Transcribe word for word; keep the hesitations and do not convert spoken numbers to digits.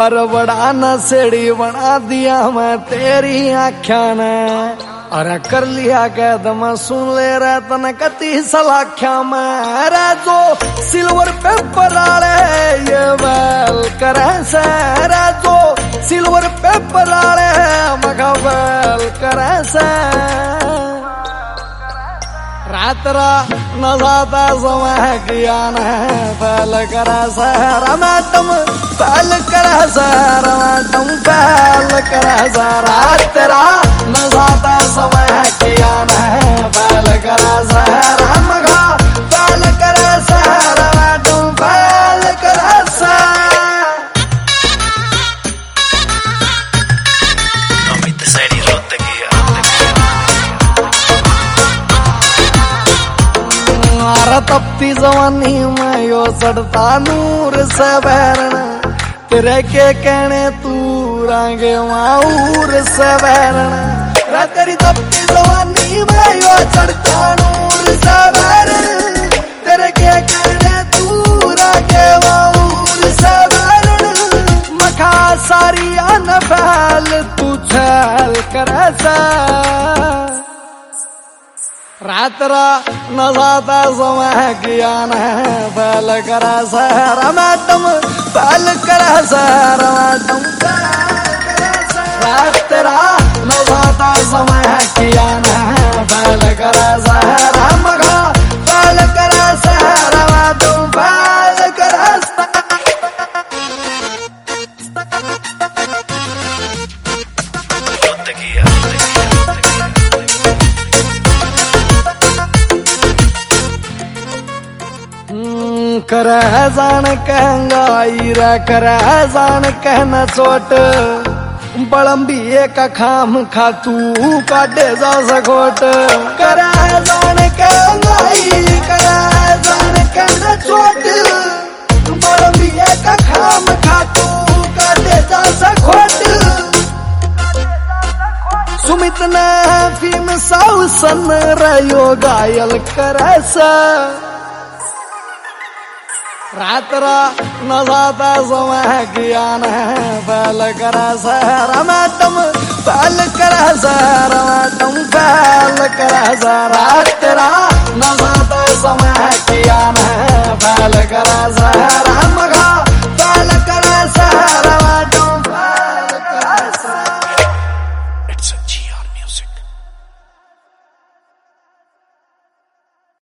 और बड़ा नशेड़ी बना दिया मैं तेरी आख्या ने। अरे कर लिया कैद मैं सुन ले रहे तन कति सलाख्या में रे जो सिल्वर पेपर आले ये बैल करे से रे जो सिल्वर पेपर आले मगा बैल करे से। रात्रा न जाता समय ज्ञान है बैल करे से रमाटम बैल करे से रमाटम बैल करे से। रात्रा न जाता समय ज्ञान है बैल करे से रमगा बैल करे से रमाटम बैल करे से। अमित सैनी रोते किया तपती जवानी में यो चढ़ता नूर से बहरना तेरे के कहने तू रंगे माऊर से बहरना। तेरी तपती जवानी में यो चढ़ता नूर से बहरना तेरे के कहने तू रंगे माऊर से बहरना। मखा सारी अन फैल तू छल करे सा। रात्रा न जाता समय ज्ञान है बैल करे से रमाटम बैल करे से रमाटम बैल करे से। रात्रा न जाता समय ज्ञान है बैल करे से रमगा बैल करे से रमाटम बैल करे से। रोते किया करे जान कहंगाई रे करे जान कहना चोट बड़म्बिए का खाम खा तू काटे जा सकोट। करे जान कहंगाई करे जान कहना चोट बड़म्बिए का खाम खा तू काटे जा सकोट। सुमित ने भीम साउ सन रयो घायल करे सा। रात्रा न जाता समय ज्ञान है बैल करे से रमाटम बैल करे से रमाटम बैल करे से। रात्रा न जाता समय ज्ञान है बैल करे से।